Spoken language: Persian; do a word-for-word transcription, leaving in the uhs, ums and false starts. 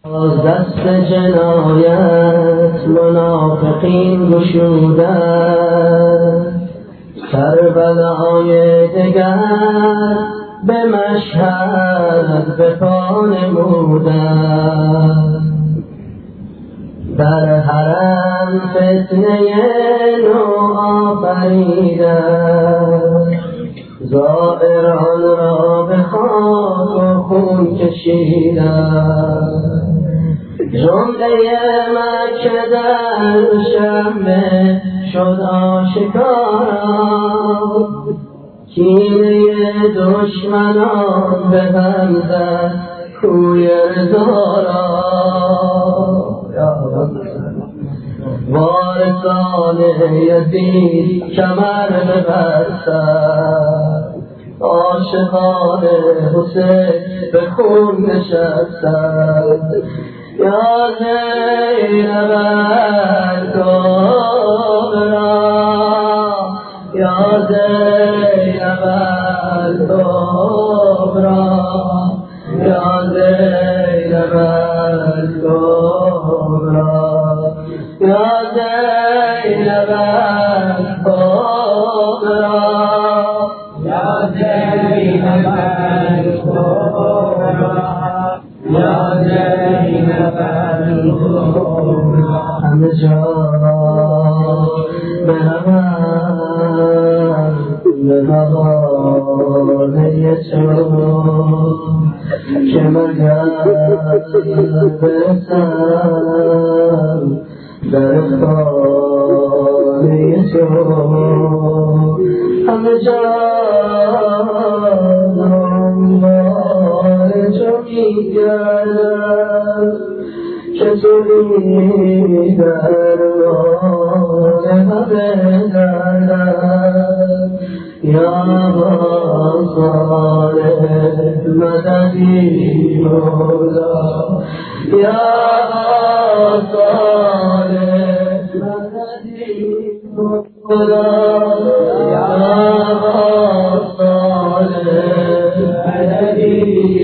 از دست جنایت منافقین گشودند، کربلای دگر به مشهد به پا نمودند. در حرم فتنه نو آفریدند، زائران را به خاک و خون کشیدند. جمله مکه در شنبه شد آشکارا، کینه دشمنان به هم زد کوی رضا را. وارثان یزید کمر ببستند، عاشقان حسین به خون نشستند. یا زینب الکبری، یا زینب الکبری، یا زینب الکبری، یا زینب الکبری، یا زینب الکبری، یا زینب الکبری. همه جا برم به مغانه تو که مگر برسم در خانه تو. همه جا دنبال تو میگردم که تویی درمان همه دردم. یا صالح مددی مولا، یا صالح مددی مولا، یا صالح مددی